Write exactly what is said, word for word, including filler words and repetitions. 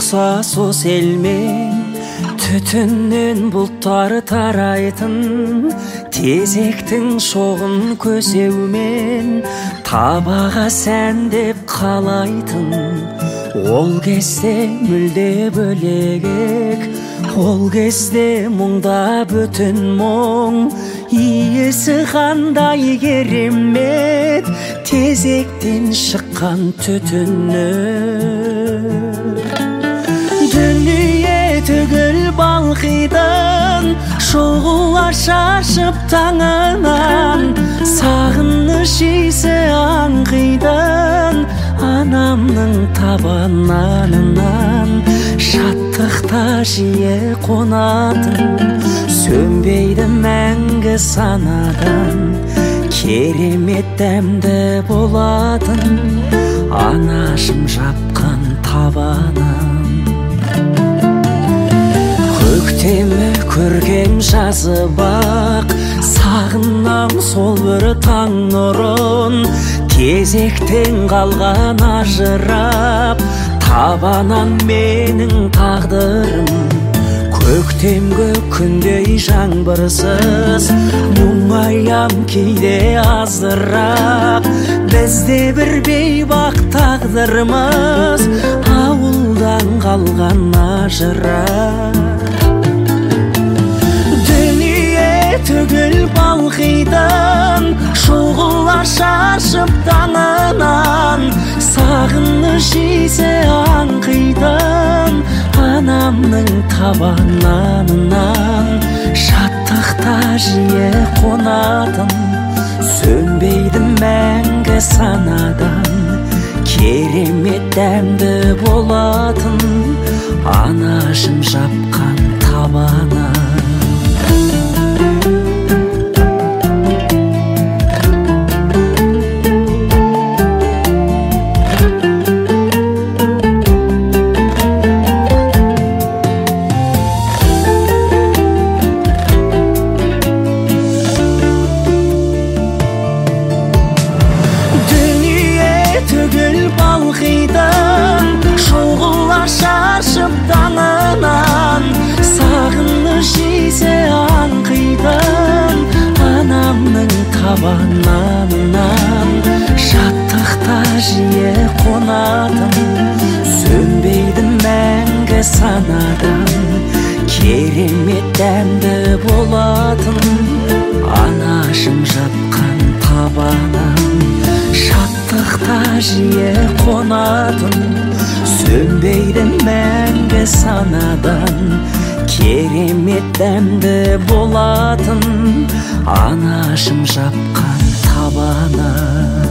ұқсас елмен түтіннен бұлттар тарайтын, тезектің шоғын көсеумен табаға сәндеп қалайтын. Ол кезде мүлде бөлек, ол кезде мұңда бүтін мұң, иесі қандай керемет, тезектен шыққан түтіні. Дүние түгіл балқидың, шоғыла шашып таңынан, сағыныш иісі аңқидың, анамның табананынан. Шаттықта жиі қонатын, сөнбейді мәңгі санадан, керемет дәмді болатын анашым жапқан табаным. Көктемі көргем жазы бақ, сағынам сол бір таң нұрын, кезектен қалған ажырап, табанан менің тағдырым. Көктемгі күндей жаңбырсыз, мұңаям кейде азырақ, бізде бір бейбақ тағдырымыз, ауылдан қалған ажырап. Дүние түгіл балқидың, шоғыла шашып таңынан, сағыныш иісі аңқидың, анамның табананынан. Шаттықта жиі қонатын, сөнбейді мәңгі санадан, керемет дәмді болатын анашым жапқан табаным. Шоғыла шашып таңынан, сағыныш иісі аңқидың, анамның табананынан. Шаттықта жиі қонатын, сөнбейді мәңгі санадан, керемет дәмді болатын анашым жапқан табаным. Шаттықта жиі қонатын, сөнбейді мәңгі санадан, керемет дәмді болатын анашым жапқан табаным.